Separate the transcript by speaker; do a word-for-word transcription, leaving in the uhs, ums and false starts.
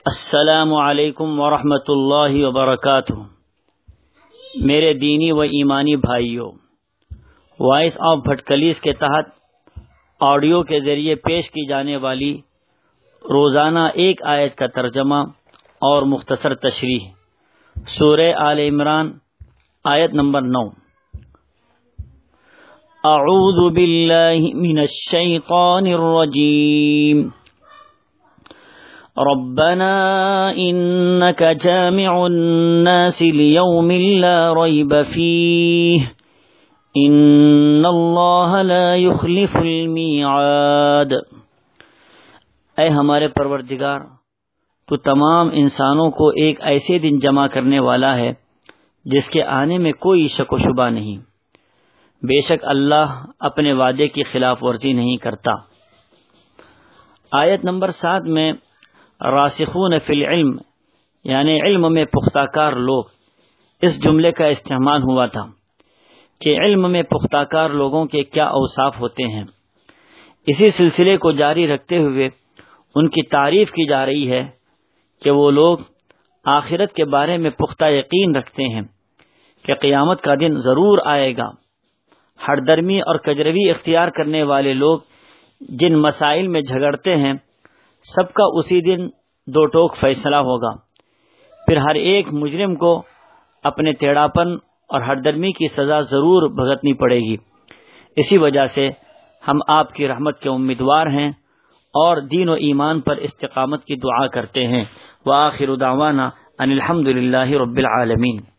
Speaker 1: السلام علیکم ورحمۃ اللہ وبرکاتہ۔ میرے دینی و ایمانی بھائیوں، وائس آف بھٹکلیز کے تحت آڈیو کے ذریعے پیش کی جانے والی روزانہ ایک آیت کا ترجمہ اور مختصر تشریح، سورہ آل عمران آیت نمبر نو۔ اعوذ باللہ من الشیطان الرجیم، ربنا انك جامع الناس ليوم لا ريب فيه ان اللہ لا يخلف الميعاد۔ اے ہمارے پروردگار، تو تمام انسانوں کو ایک ایسے دن جمع کرنے والا ہے جس کے آنے میں کوئی شک و شبہ نہیں۔ بے شک اللہ اپنے وعدے کی خلاف ورزی نہیں کرتا۔ آیت نمبر سات میں راسخون فی العلم یعنی علم میں پختہ کار لوگ، اس جملے کا استعمال ہوا تھا کہ علم میں پختہ کار لوگوں کے کیا اوصاف ہوتے ہیں۔ اسی سلسلے کو جاری رکھتے ہوئے ان کی تعریف کی جا رہی ہے کہ وہ لوگ آخرت کے بارے میں پختہ یقین رکھتے ہیں کہ قیامت کا دن ضرور آئے گا۔ ہر درمی اور کجروی اختیار کرنے والے لوگ جن مسائل میں جھگڑتے ہیں، سب کا اسی دن دو ٹوک فیصلہ ہوگا۔ پھر ہر ایک مجرم کو اپنے ٹیڑھاپن اور ہر درمی کی سزا ضرور بھگتنی پڑے گی۔ اسی وجہ سے ہم آپ کی رحمت کے امیدوار ہیں اور دین و ایمان پر استقامت کی دعا کرتے ہیں۔ وآخر دعوانا ان الحمد للہ رب العالمین۔